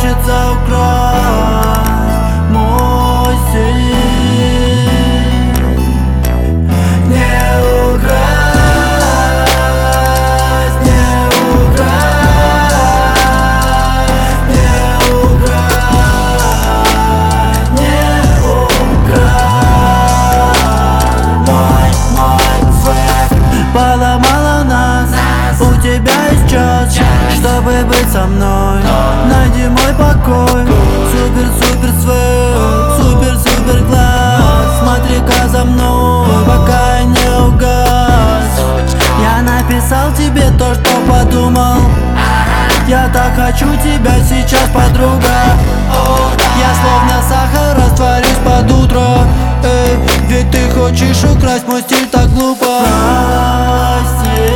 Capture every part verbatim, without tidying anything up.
получится украсть мой стиль. Не украсть, не украсть, не украсть, не украсть мой, мой свет. Поломала нас, у тебя есть час, чтобы быть со мной. Найди мой покой, супер-супер свет, супер-супер глаз. Смотри-ка за мной, пока я не угас. Я написал тебе то, что подумал. Я так хочу тебя сейчас, подруга. Я словно сахар растворюсь под утро. Эй, ведь ты хочешь украсть мой стиль так глупо. Прости,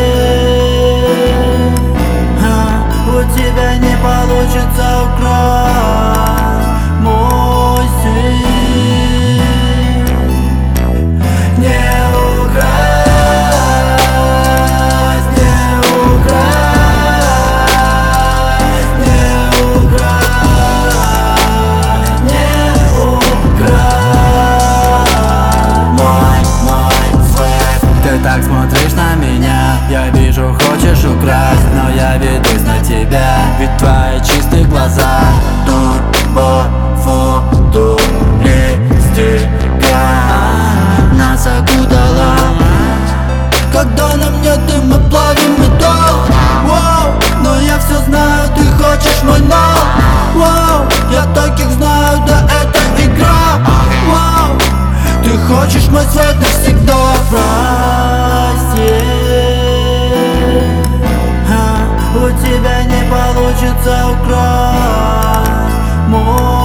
у тебя не получится украсть мой стиль. Не украсть, не украсть, не украсть, не украсть мой, мой свет. Ты так смотришь на меня, я вижу, хочешь украсть, но я ведусь на тебя, ведь твои чистые глаза турбо-футуристика нас окутала. Когда на мне ты, мы плавим металл. Вау, но я все знаю, ты хочешь мой нал. Вау, я таких знаю, да это игра. Вау, ты хочешь мой свет навсегда. Прости, у тебя не получится украсть мой